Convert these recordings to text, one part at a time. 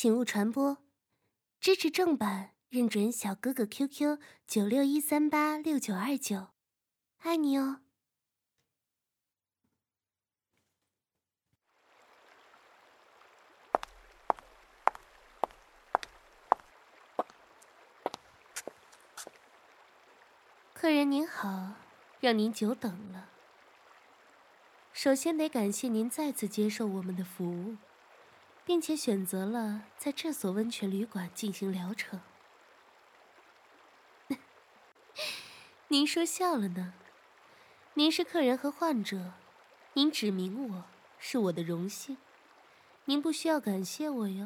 请勿传播。支持正版，认准小哥哥 QQ9613869929，爱你哦。客人您好，让您久等了。首先得感谢您再次接受我们的服务，并且选择了在这所温泉旅馆进行疗程。您说笑了呢？您是客人和患者，您指明我是我的荣幸，您不需要感谢我哟。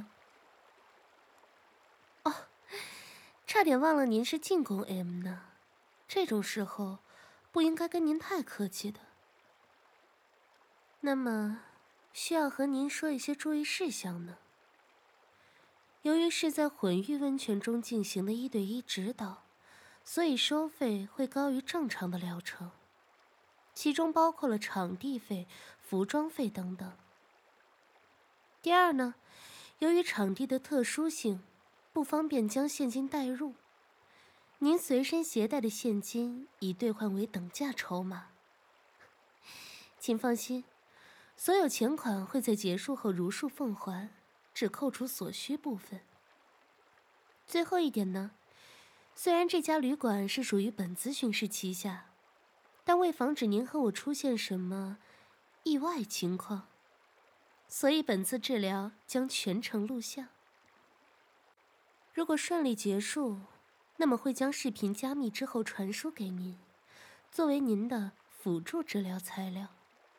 哦，差点忘了您是进攻 M 呢，这种时候不应该跟您太客气的。那么，需要和您说一些注意事项呢。由于是在混浴温泉中进行的1对1指导，所以收费会高于正常的疗程，其中包括了场地费、服装费等等。第二呢，由于场地的特殊性，不方便将现金带入，您随身携带的现金已兑换为等价筹码。请放心，所有钱款会在结束后如数奉还，只扣除所需部分。最后一点呢，虽然这家旅馆是属于本咨询师旗下，但为防止您和我出现什么意外情况，所以本次治疗将全程录像。如果顺利结束，那么会将视频加密之后传输给您，作为您的辅助治疗材料。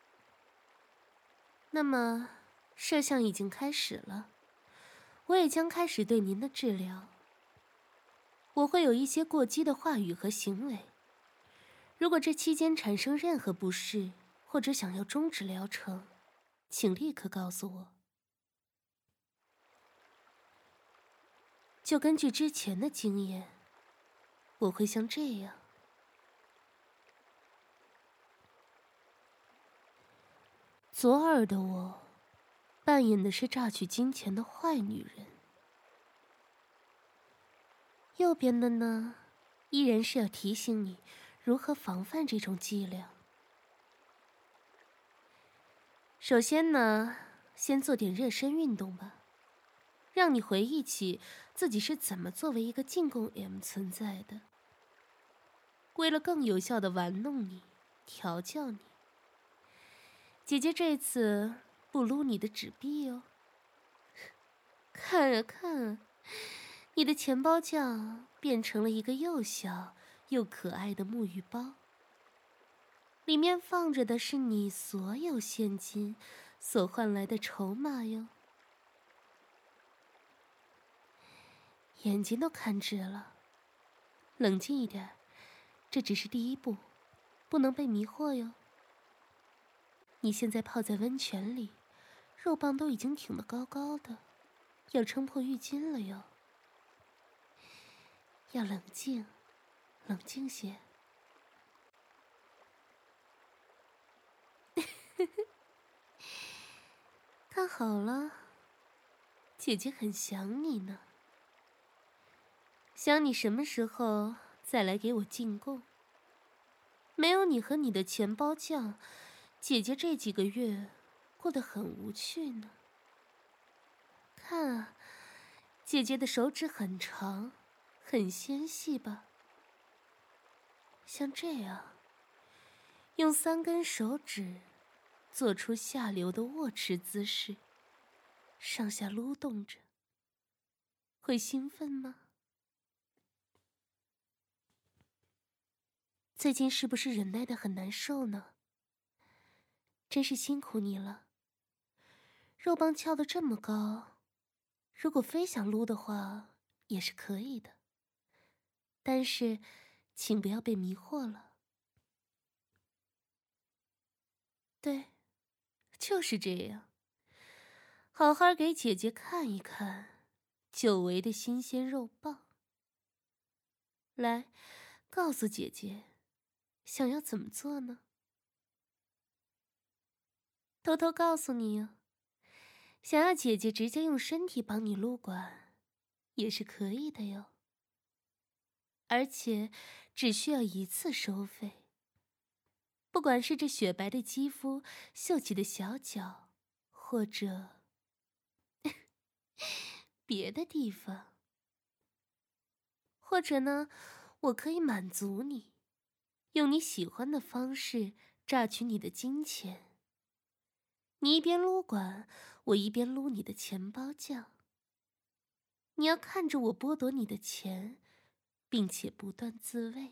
那么，摄像已经开始了，我也将开始对您的治疗。我会有一些过激的话语和行为，如果这期间产生任何不适，或者想要终止疗程，请立刻告诉我。就根据之前的经验，我会像这样。左耳的我，扮演的是榨取金钱的坏女人。右边的呢，依然是要提醒你如何防范这种伎俩。首先呢，先做点热身运动吧，让你回忆起自己是怎么作为一个进攻 M 存在的。为了更有效地玩弄你、调教你，姐姐这次不撸你的纸币哦。看啊看啊，你的钱包酱变成了一个又小又可爱的沐浴包，里面放着的是你所有现金所换来的筹码哟。眼睛都看直了，冷静一点，这只是第一步，不能被迷惑哟。你现在泡在温泉里，肉棒都已经挺得高高的，要撑破浴巾了哟。要冷静，冷静些。看好了，姐姐很想你呢。想你什么时候再来给我进贡？没有你和你的钱包酱，姐姐这几个月过得很无趣呢。看啊，姐姐的手指很长，很纤细吧？像这样，用3根手指做出下流的握持姿势，上下撸动着，会兴奋吗？最近是不是忍耐得很难受呢？真是辛苦你了。肉棒翘得这么高，如果非想撸的话，也是可以的。但是，请不要被迷惑了。对，就是这样。好好给姐姐看一看久违的新鲜肉棒。来，告诉姐姐，想要怎么做呢？偷偷告诉你哦， 想要姐姐直接用身体帮你撸管，也是可以的哟。而且只需要一次收费。不管是这雪白的肌肤、秀气的小脚，或者别的地方，或者呢，我可以满足你，用你喜欢的方式榨取你的金钱。你一边撸管，我一边撸你的钱包酱。你要看着我剥夺你的钱，并且不断自慰，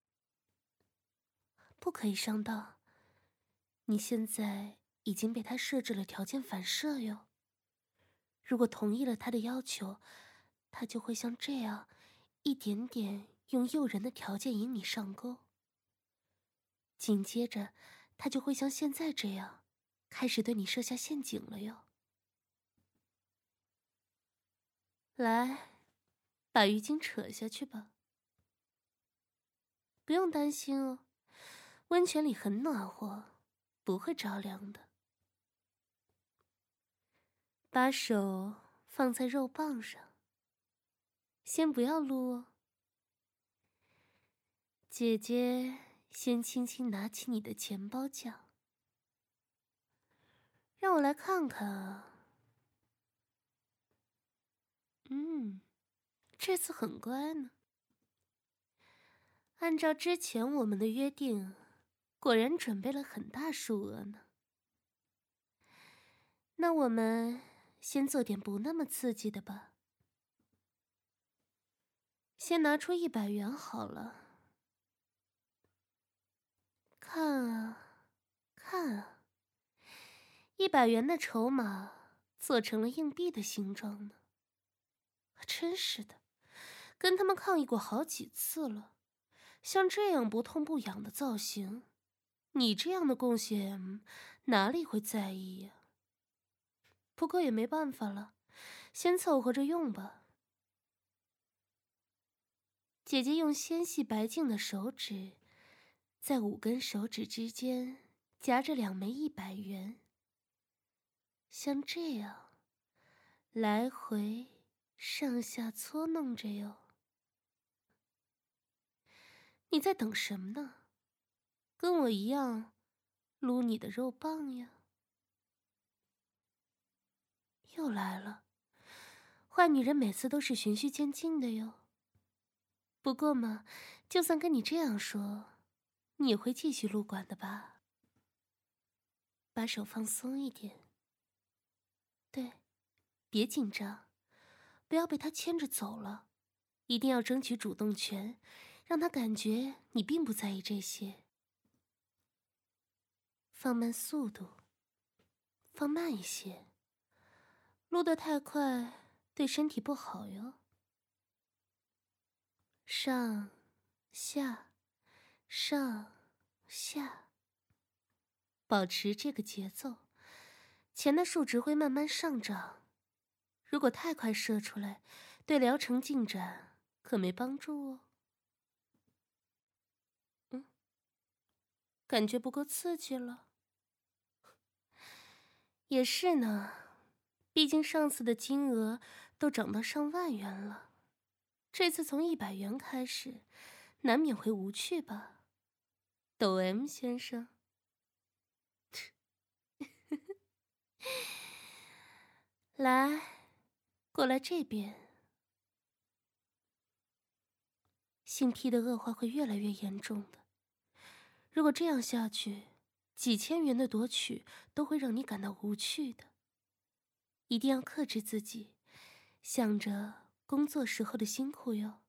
不可以上当。你现在已经被他设置了条件反射哟。如果同意了他的要求，他就会像这样，一点点用诱人的条件引你上钩。紧接着，他就会像现在这样，开始对你设下陷阱了哟。来，把浴巾扯下去吧。不用担心哦，温泉里很暖和，不会着凉的。把手放在肉棒上，先不要撸哦。姐姐先轻轻拿起你的钱包酱，让我来看看啊。这次很乖呢。按照之前我们的约定，果然准备了很大数额呢。那我们先做点不那么刺激的吧。先拿出100元好了。看啊，看啊，100元的筹码做成了硬币的形状呢。真是的，跟他们抗议过好几次了。像这样不痛不痒的造型，你这样的贡献哪里会在意呀？不过也没办法了，先凑合着用吧。姐姐用纤细白净的手指，在5根手指之间夹着2枚100元，像这样来回上下搓弄着哟。你在等什么呢？跟我一样撸你的肉棒呀。又来了，坏女人每次都是循序渐进的哟。不过嘛，就算跟你这样说，你也会继续撸管的吧？把手放松一点。对，别紧张，不要被他牵着走了，一定要争取主动权，让他感觉你并不在意这些。放慢速度，放慢一些。撸得太快，对身体不好哟。上，下，上，下，保持这个节奏，钱的数值会慢慢上涨。如果太快射出来，对疗程进展可没帮助哦。感觉不够刺激了？也是呢，毕竟上次的金额都涨到上万元了，这次从100元开始，难免会无趣吧，抖 M 先生。来，过来这边。性癖的恶化会越来越严重的，如果这样下去，几千元的夺取都会让你感到无趣的。一定要克制自己，想着工作时候的辛苦哟。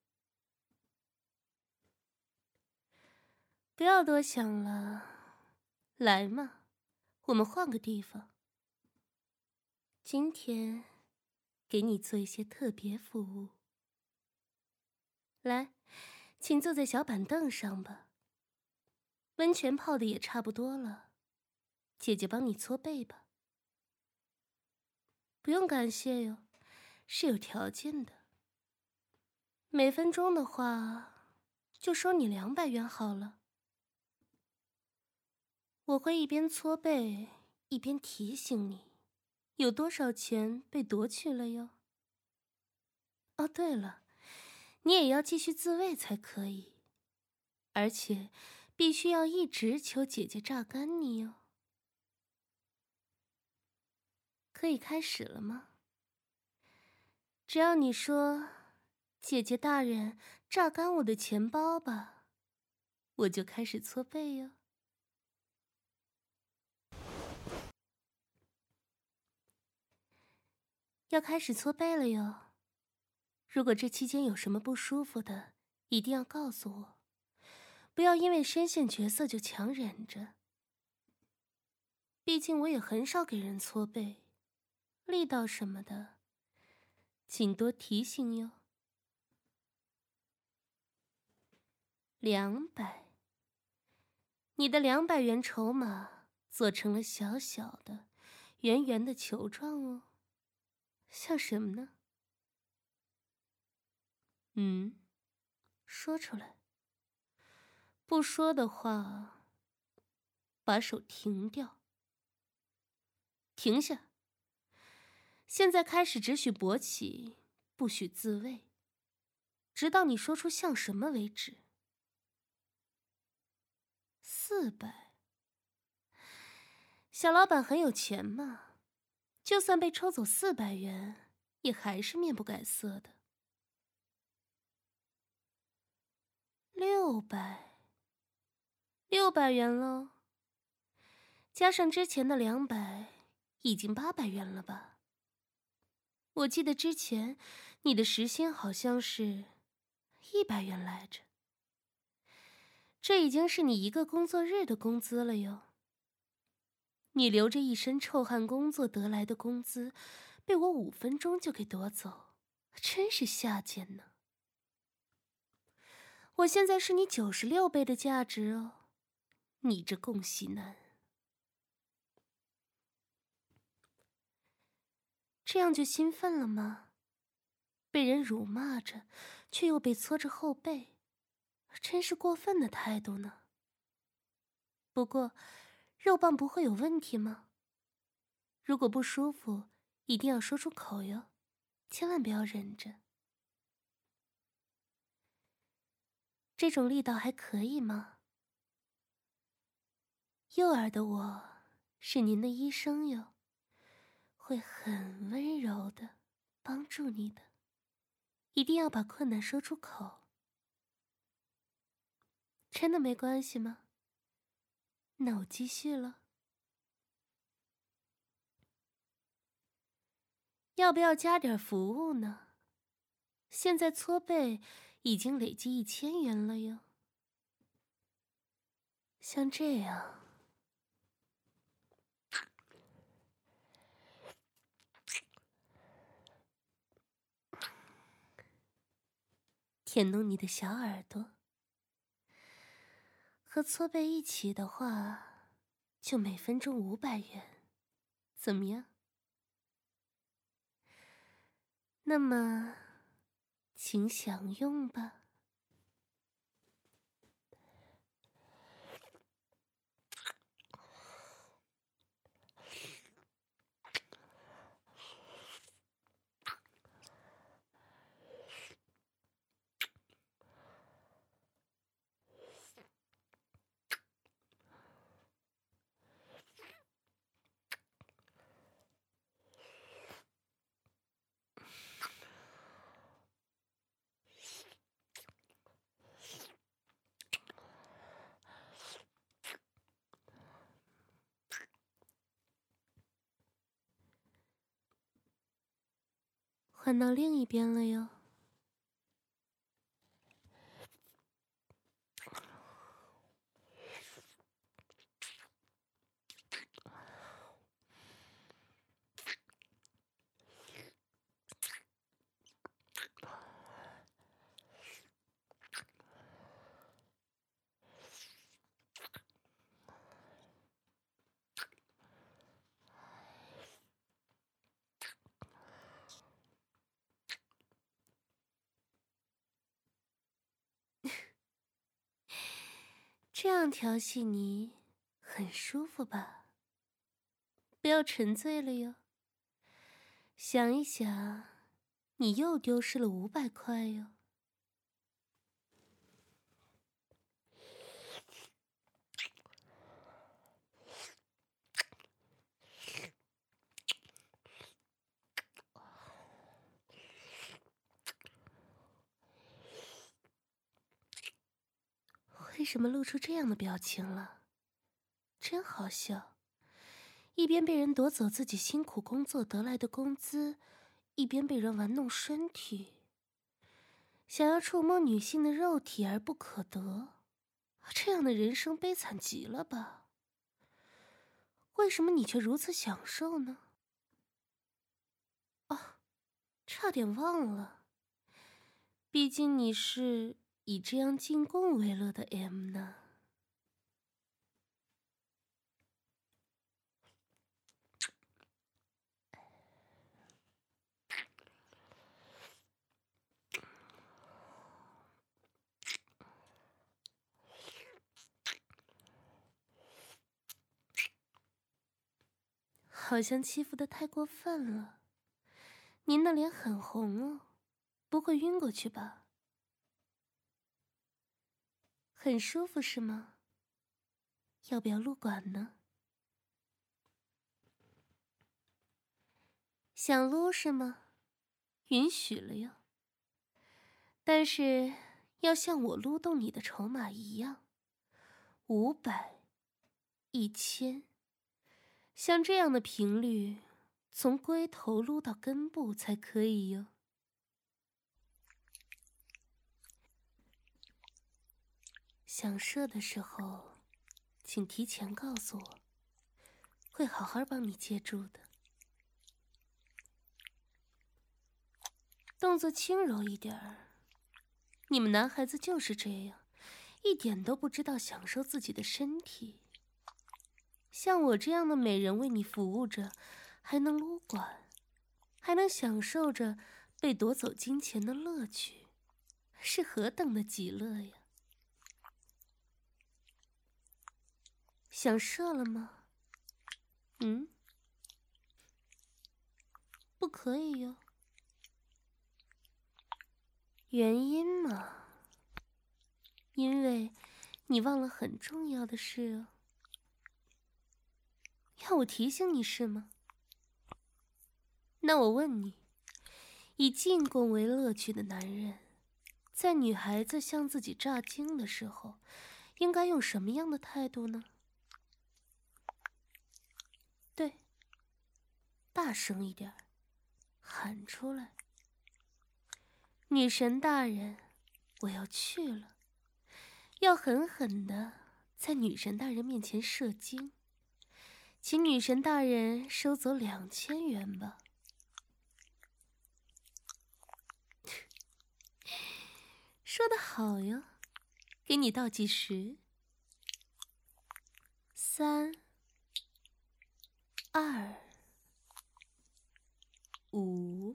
不要多想了，来嘛，我们换个地方。今天给你做一些特别服务。来，请坐在小板凳上吧。温泉泡的也差不多了，姐姐帮你搓背吧。不用感谢哟，是有条件的。每分钟的话，就收你200元好了。我会一边搓背，一边提醒你， 有多少钱被夺去了哟？哦，对了，你也要继续自慰才可以，而且必须要一直求姐姐榨干你哟。可以开始了吗？只要你说姐姐大人榨干我的钱包吧，我就开始搓背哟。要开始搓背了哟。如果这期间有什么不舒服的，一定要告诉我，不要因为深陷角色就强忍着。毕竟我也很少给人搓背，力道什么的，请多提醒哟。200，你的200元筹码做成了小小的、圆圆的球状哦，像什么呢？说出来。不说的话，把手停掉。停下。现在开始只许勃起，不许自慰，直到你说出像什么为止。400，小老板很有钱嘛，就算被抽走400元，也还是面不改色的。600元喽，加上之前的200，已经800元了吧？我记得之前你的时薪好像是100元来着，这已经是你一个工作日的工资了哟。你流着一身臭汗工作得来的工资，被我5分钟就给夺走，真是下贱呢。我现在是你96倍的价值哦，你这贡喜男。这样就兴奋了吗？被人辱骂着，却又被搓着后背，真是过分的态度呢。不过，肉棒不会有问题吗？如果不舒服，一定要说出口哟，千万不要忍着。这种力道还可以吗？幼儿的我是您的医生哟，会很温柔的帮助你的，一定要把困难说出口。真的没关系吗？那我继续了。要不要加点服务呢？现在搓背已经累计1000元了哟。像这样。舔弄你的小耳朵，和搓背一起的话，就每分钟500元，怎么样？那么，请享用吧。换到另一边了哟。这样调戏你，很舒服吧？不要沉醉了哟， 想一想，你又丢失了500块哟。为什么露出这样的表情了？真好笑。一边被人夺走自己辛苦工作得来的工资，一边被人玩弄身体，想要触摸女性的肉体而不可得，这样的人生悲惨极了吧？为什么你却如此享受呢？啊，差点忘了，毕竟你是以这样进贡为乐的 M 呢。好像欺负得太过分了，您的脸很红哦，不会晕过去吧？很舒服是吗？要不要撸管呢？想撸是吗？允许了哟。但是要像我撸动你的筹码一样，500、1000，像这样的频率，从龟头撸到根部才可以哟。想射的时候，请提前告诉我，会好好帮你接住的。动作轻柔一点儿，你们男孩子就是这样，一点都不知道享受自己的身体。像我这样的美人为你服务着，还能撸管，还能享受着被夺走金钱的乐趣，是何等的极乐呀！想射了吗？不可以哟。原因嘛，因为你忘了很重要的事哦。要我提醒你是吗？那我问你，以进贡为乐趣的男人，在女孩子向自己炸精的时候，应该用什么样的态度呢？对，大声一点，喊出来。女神大人，我要去了，要狠狠的在女神大人面前射精，请女神大人收走2000元吧。说得好哟，给你倒计时，3、2、5，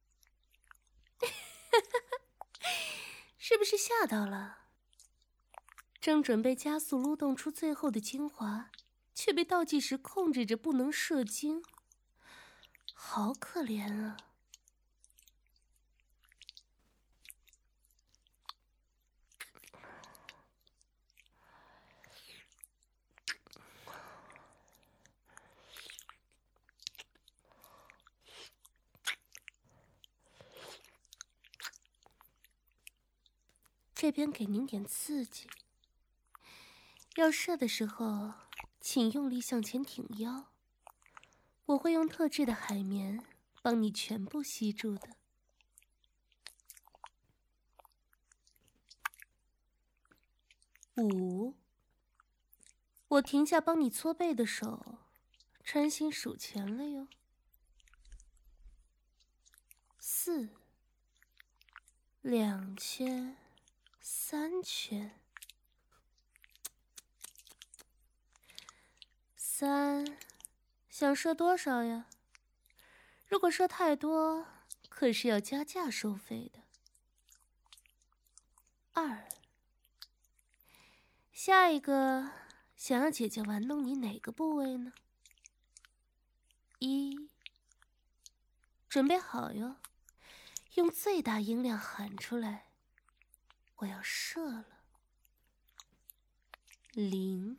是不是吓到了？正准备加速撸动出最后的精华，却被倒计时控制着不能射精，好可怜啊！这边给您点刺激，要射的时候，请用力向前挺腰，我会用特制的海绵帮你全部吸住的。5，我停下帮你搓背的手，专心数钱了哟。4、2000、3000。3，想射多少呀？如果射太多，可是要加价收费的。2，下一个想要姐姐玩弄你哪个部位呢？1， 准备好哟，用最大音量喊出来，我要射了。0，000000，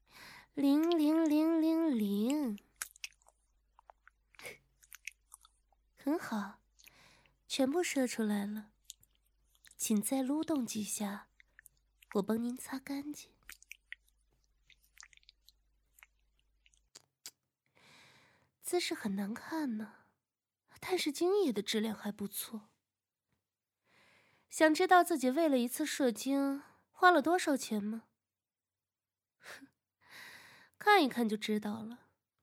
很好，全部射出来了。请再撸动几下，我帮您擦干净。姿势很难看呢，但是精液的质量还不错。想知道自己为了一次射精花了多少钱吗？看一看就知道了。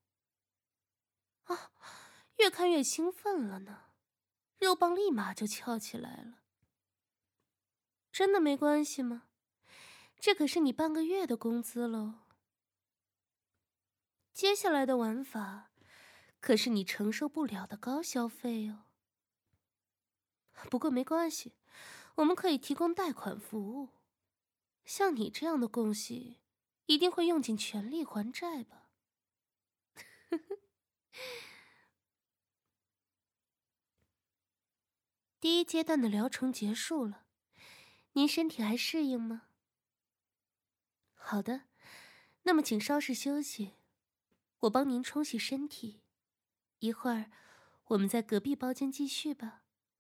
啊，越看越兴奋了呢，肉棒立马就翘起来了。真的没关系吗？这可是你半个月的工资喽。接下来的玩法，可是你承受不了的高消费哦。不过没关系，我们可以提供贷款服务。像你这样的贡献，一定会用尽全力还债吧？第一阶段的疗程结束了，您身体还适应吗？好的，那么请稍事休息，我帮您冲洗身体。一会儿我们在隔壁包间继续吧。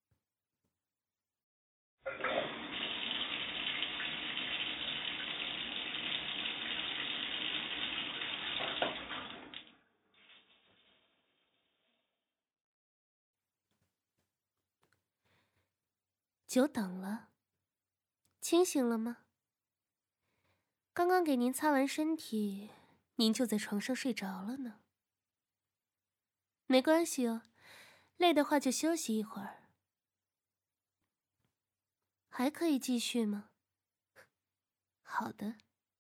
久等了，清醒了吗？刚刚给您擦完身体，您就在床上睡着了呢。没关系哦，累的话就休息一会儿。还可以继续吗？好的。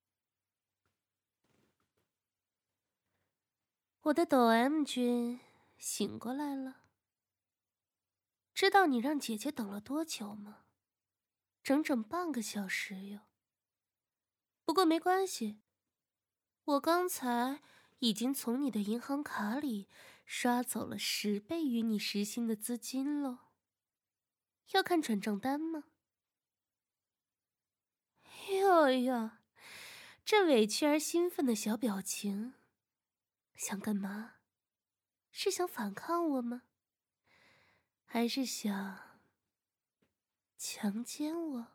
我的抖 M 君醒过来了。知道你让姐姐等了多久吗？整整半个小时哟。不过没关系，我刚才已经从你的银行卡里刷走了10倍于你时薪的资金了。要看转账单吗？哟哟，这委屈而兴奋的小表情，想干嘛？是想反抗我吗？还是想强奸我？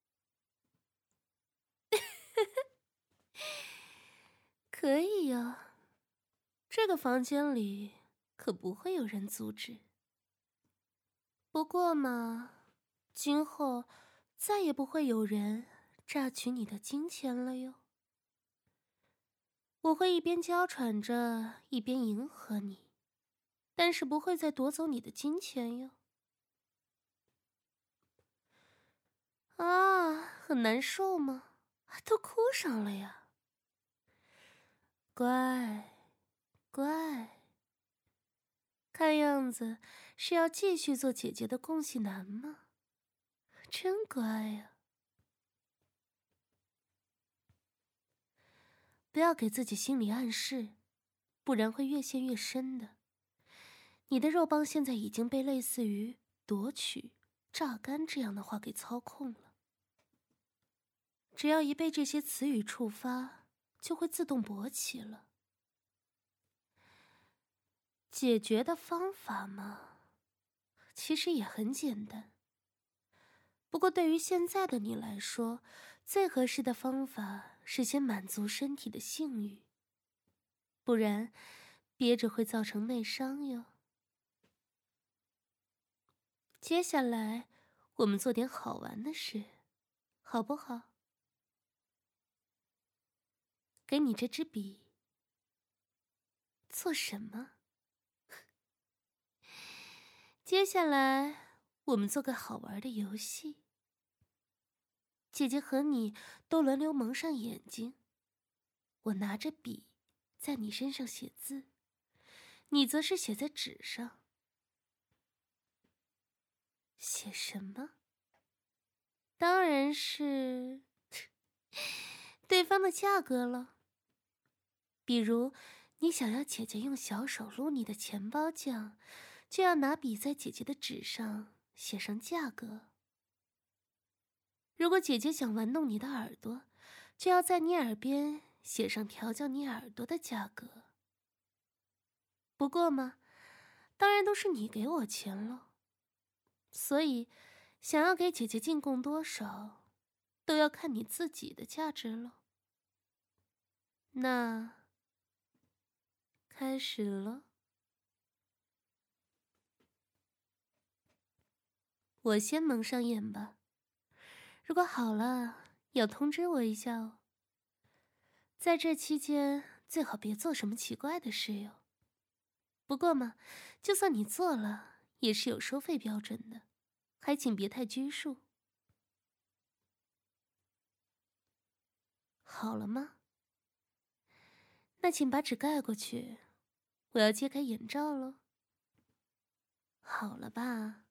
可以呀，这个房间里可不会有人阻止。不过嘛，今后再也不会有人榨取你的金钱了哟。我会一边娇喘着，一边迎合你，但是不会再夺走你的金钱哟。啊，很难受吗？都哭上了呀。乖，乖。看样子是要继续做姐姐的贡献男吗？真乖呀。不要给自己心理暗示，不然会越陷越深的。你的肉棒现在已经被类似于夺取、榨干这样的话给操控了。只要一被这些词语触发，就会自动勃起了。解决的方法嘛，其实也很简单。不过对于现在的你来说，最合适的方法是先满足身体的性欲，不然憋着会造成内伤哟。接下来我们做点好玩的事，好不好？给你这支笔。做什么？接下来我们做个好玩的游戏。姐姐和你都轮流蒙上眼睛，我拿着笔在你身上写字，你则是写在纸上。写什么？当然是对方的价格了。比如，你想要姐姐用小手撸你的钱包酱， 就要拿笔在姐姐的纸上写上价格。如果姐姐想玩弄你的耳朵，就要在你耳边写上调教你耳朵的价格。不过嘛，当然都是你给我钱了，所以想要给姐姐进贡多少，都要看你自己的价值了。那开始了。我先蒙上眼吧，如果好了，要通知我一下哦。在这期间，最好别做什么奇怪的事哟。不过嘛，就算你做了，也是有收费标准的，还请别太拘束。好了吗？那请把纸盖过去，我要揭开眼罩喽。好了吧？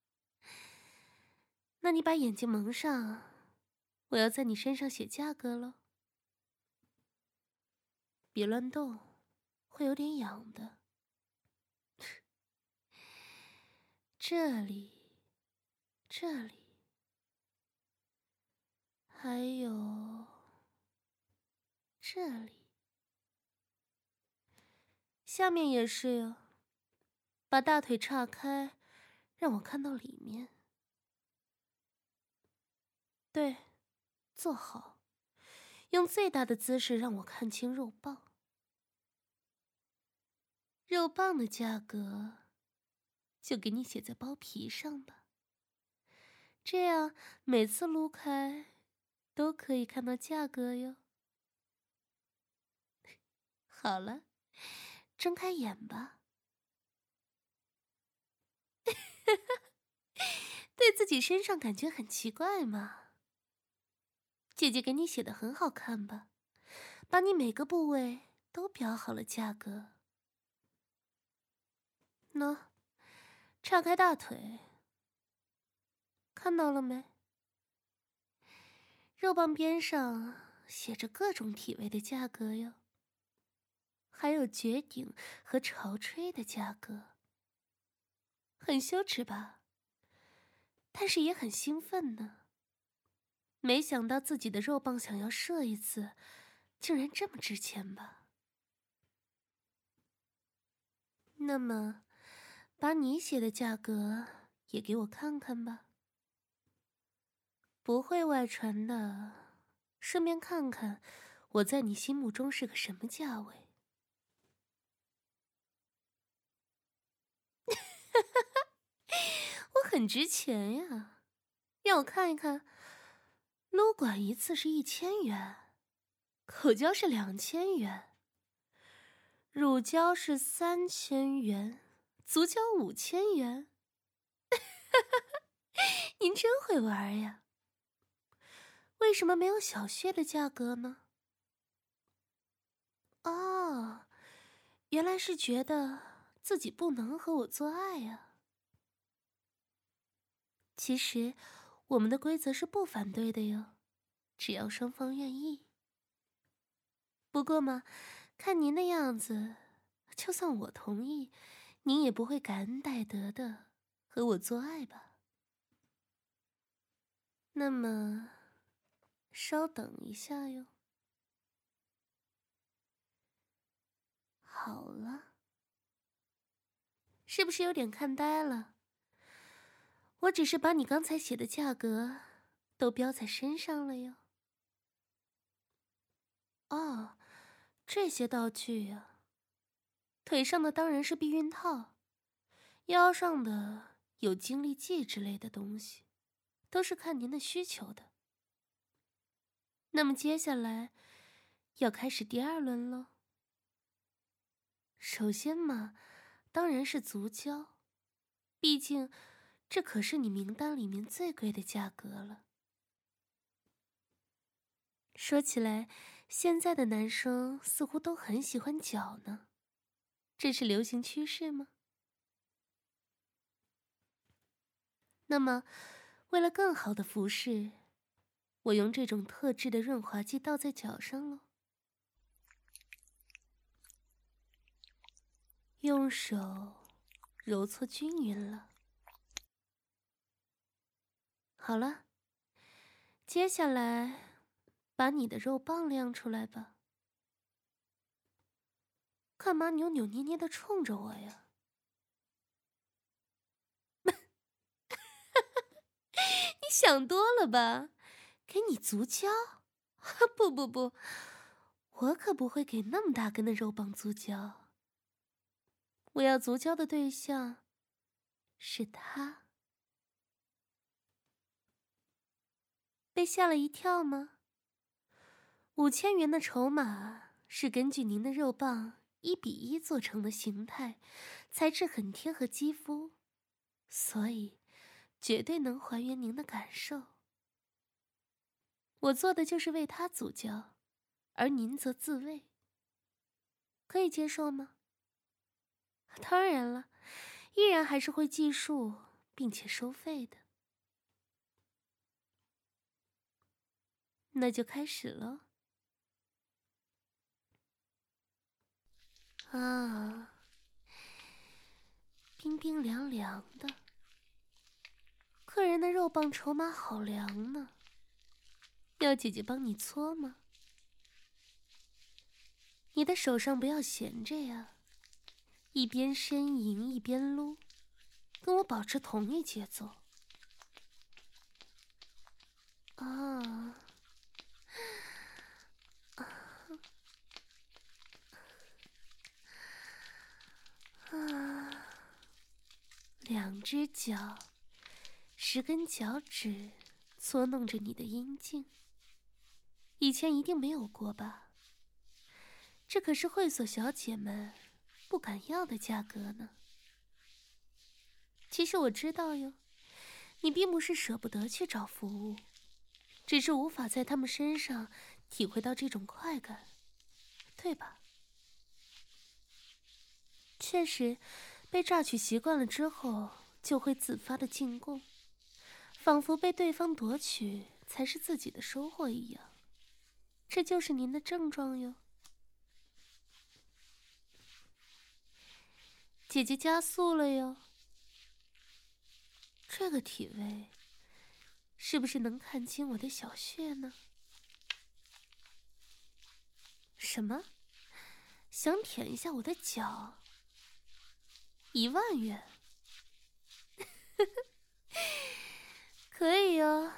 那你把眼睛蒙上，我要在你身上写价格喽。别乱动，会有点痒的。这里，这里，还有这里，下面也是哟。把大腿岔开，让我看到里面。对，坐好，用最大的姿势让我看清肉棒。肉棒的价格就给你写在包皮上吧，这样每次撸开都可以看到价格哟。好了，睁开眼吧。对自己身上感觉很奇怪吗？姐姐给你写的很好看吧，把你每个部位都标好了价格。喏，岔开大腿，看到了没？肉棒边上写着各种体位的价格哟，还有绝顶和潮吹的价格。很羞耻吧？但是也很兴奋呢。没想到自己的肉棒想要射一次，竟然这么值钱吧？那么，把你写的价格也给我看看吧。不会外传的，顺便看看我在你心目中是个什么价位。我很值钱呀，让我看一看。撸管一次是1000元，口交是2000元，乳胶是3000元，足胶5000元。您真会玩呀！为什么没有小穴的价格呢？哦，原来是觉得自己不能和我做爱呀。其实，我们的规则是不反对的哟，只要双方愿意。不过嘛，看您的样子，就算我同意，您也不会感恩戴德的和我做爱吧？那么，稍等一下哟。好了，是不是有点看呆了？我只是把你刚才写的价格都标在身上了哟。哦，这些道具呀，腿上的当然是避孕套，腰上的有精力剂之类的东西，都是看您的需求的。那么接下来要开始第2轮喽。首先嘛，当然是足胶，毕竟这可是你名单里面最贵的价格了。说起来，现在的男生似乎都很喜欢脚呢，这是流行趋势吗？那么，为了更好的服侍，我用这种特制的润滑剂倒在脚上喽。用手揉搓均匀了。好了，接下来把你的肉棒亮出来吧。干嘛扭扭捏捏的冲着我呀？你想多了吧？给你足胶？不不不，我可不会给那么大根的肉棒足胶。我要足胶的对象是他。被吓了一跳吗？5000元的筹码是根据您的肉棒1:1做成的形态，材质很贴合肌肤，所以绝对能还原您的感受。我做的就是为他足胶，而您则自慰，可以接受吗？当然了，依然还是会计数并且收费的。那就开始了。啊，冰冰凉凉的，客人的肉棒筹码好凉呢。要姐姐帮你搓吗？你的手上不要闲着呀，一边呻吟一边撸，跟我保持同一节奏。啊，两只脚，10根脚趾搓弄着你的阴茎，以前一定没有过吧？这可是会所小姐们不敢要的价格呢。其实我知道哟，你并不是舍不得去找服务，只是无法在他们身上体会到这种快感，对吧？确实，被榨取习惯了之后，就会自发的进贡，仿佛被对方夺取才是自己的收获一样。这就是您的症状哟。姐姐加速了哟。这个体位，是不是能看清我的小穴呢？什么？想舔一下我的脚？10000元？可以哟。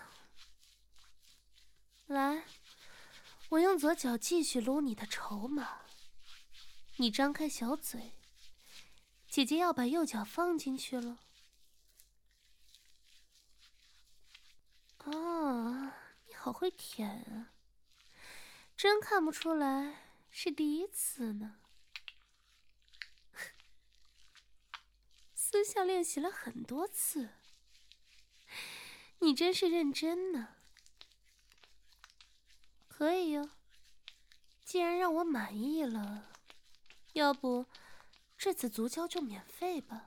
来，我用左脚继续撸你的筹码。你张开小嘴，姐姐要把右脚放进去了。哦，你好会舔啊！真看不出来是第一次呢。私下练习了很多次，你真是认真呢。可以哟，既然让我满意了，要不这次足胶就免费吧。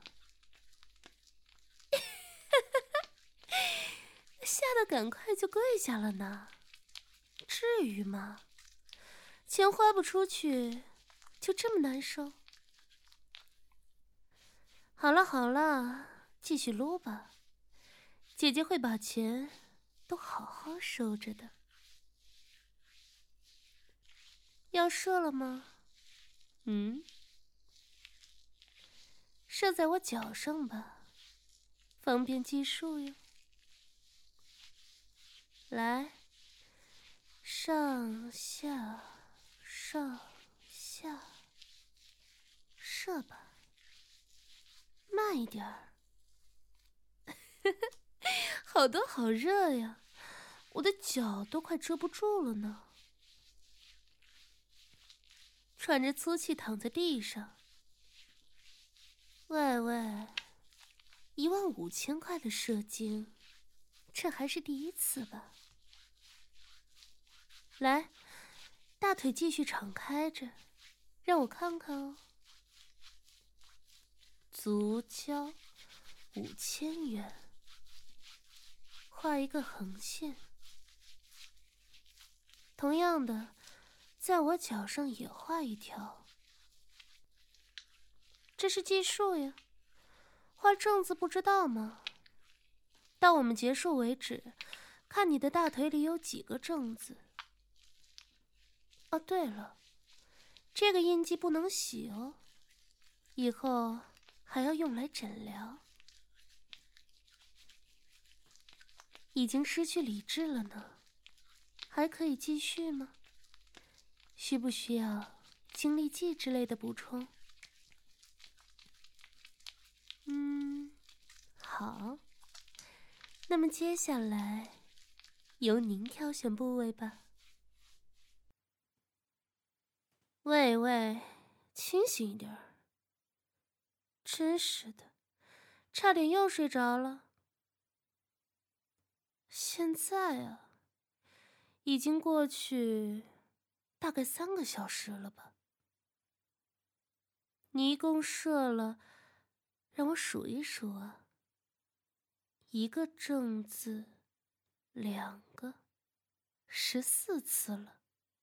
吓得赶快就跪下了呢，至于吗？钱花不出去，就这么难受？好了好了，继续撸吧，姐姐会把钱都好好收着的。要射了吗？射在我脚上吧，方便计数哟。来，上下上下，射吧，慢一点儿。好多好热呀，我的脚都快遮不住了呢。喘着粗气躺在地上。喂喂，15000块的射精，这还是第一次吧？来，大腿继续敞开着，让我看看哦。足胶5000元，画一个横线。同样的，在我脚上也画一条。这是计数呀， 画正字不知道吗？到我们结束为止，看你的大腿里有几个正字。哦，对了，这个印记不能洗哦，以后还要用来诊疗。已经失去理智了呢，还可以继续吗？需不需要精力剂之类的补充？好。那么接下来，由您挑选部位吧。喂喂，清醒一点儿！真是的，差点又睡着了。现在啊，已经过去大概3个小时了吧？你一共射了，让我数一数啊，1个正字，2个，14次了。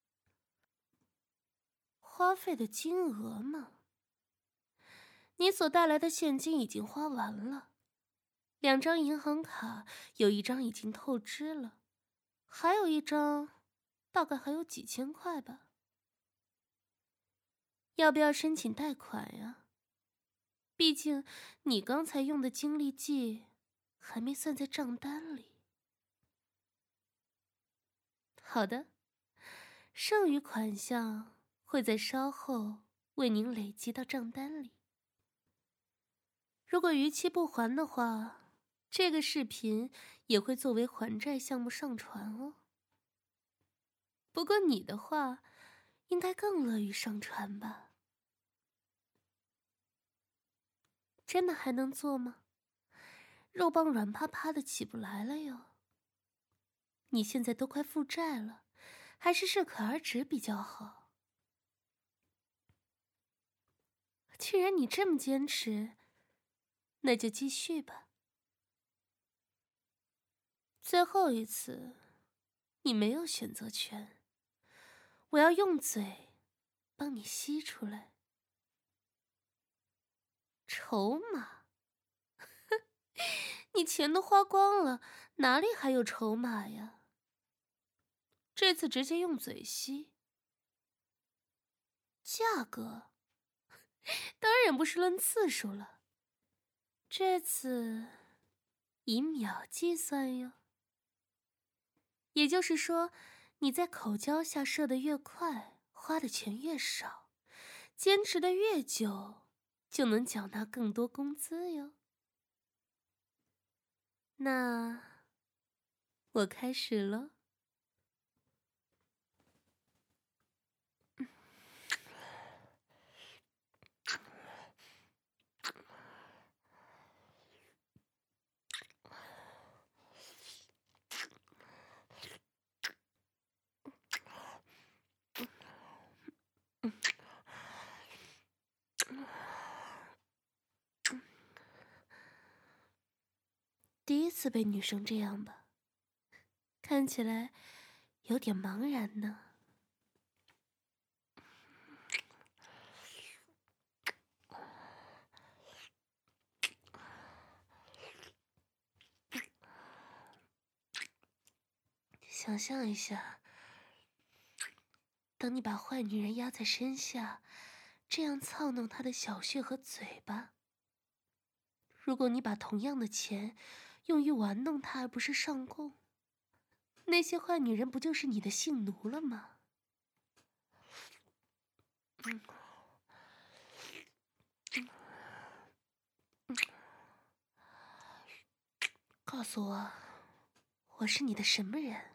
花费的金额嘛，你所带来的现金已经花完了，2张银行卡，有1张已经透支了，还有1张，大概还有几千块吧。要不要申请贷款呀？毕竟你刚才用的精力剂还没算在账单里。好的，剩余款项会在稍后为您累积到账单里。如果逾期不还的话，这个视频也会作为还债项目上传哦。不过你的话，应该更乐于上传吧？真的还能做吗？肉棒软趴趴的起不来了哟。你现在都快负债了，还是适可而止比较好。既然你这么坚持，那就继续吧。最后一次，你没有选择权，我要用嘴帮你吸出来。筹码？你钱都花光了，哪里还有筹码呀？这次直接用嘴吸。价格？当然不是论次数了，这次以秒计算哟。也就是说，你在口交下射得越快，花的钱越少，坚持的越久，就能缴纳更多工资哟。那我开始了。第一次被女生这样吧，看起来有点茫然呢。想象一下，当你把坏女人压在身下，这样操弄她的小穴和嘴巴。如果你把同样的钱用于玩弄她，而不是上供，那些坏女人不就是你的性奴了吗？告诉我，我是你的什么人？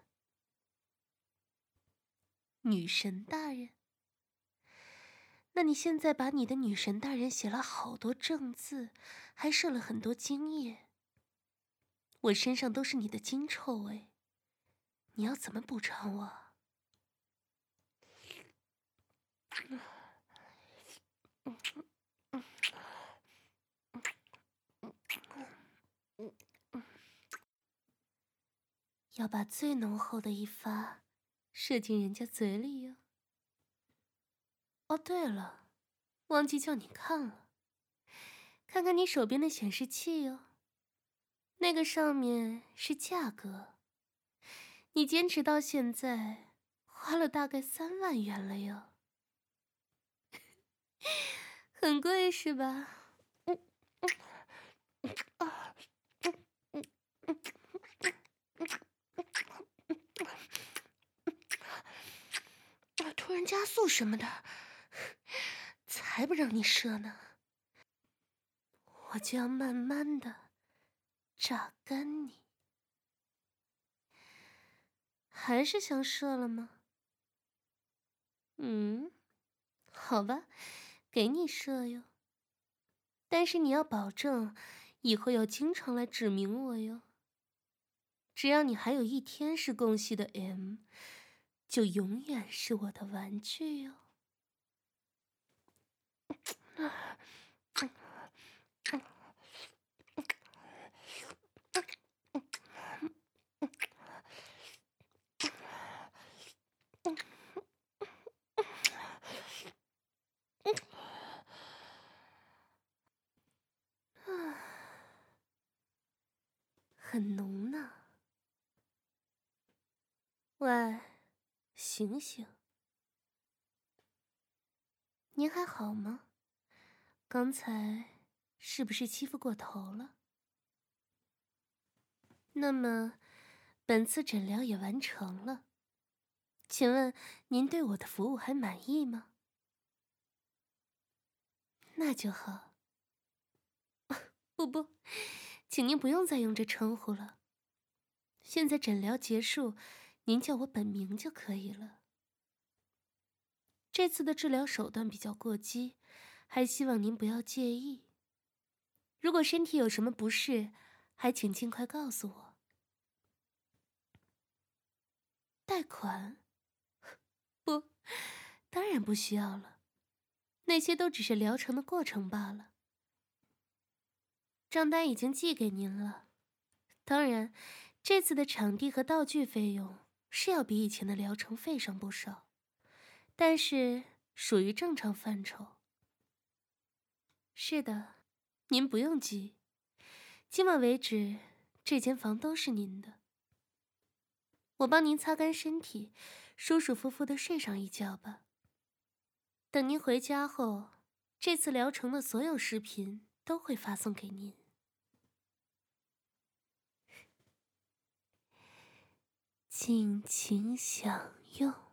女神大人？那你现在把你的女神大人写了好多正字，还射了很多精液，我身上都是你的精臭味，你要怎么补偿我？要把最浓厚的一发射进人家嘴里哟。哦，对了，忘记叫你看了， 看看你手边的显示器哟，那个上面是价格。你坚持到现在，花了大概3万元了哟，很贵是吧？突然加速什么的，才不让你射呢！我就要慢慢的榨干你。还是想射了吗？好吧，给你射哟。但是你要保证，以后要经常来指明我哟。只要你还有1天是供系的 M， 就永远是我的玩具哟。很浓呢。喂，醒醒！您还好吗？刚才是不是欺负过头了？那么，本次诊疗也完成了，请问您对我的服务还满意吗？那就好。不，请您不用再用这称呼了。现在诊疗结束，您叫我本名就可以了。这次的治疗手段比较过激，还希望您不要介意。如果身体有什么不适，还请尽快告诉我。贷款？不，当然不需要了，那些都只是疗程的过程罢了。账单已经寄给您了，当然，这次的场地和道具费用是要比以前的疗程费上不少，但是属于正常范畴。是的，您不用急，今晚为止，这间房都是您的。我帮您擦干身体，舒舒服服的睡上一觉吧。等您回家后，这次疗程的所有视频都会发送给您。尽情享用。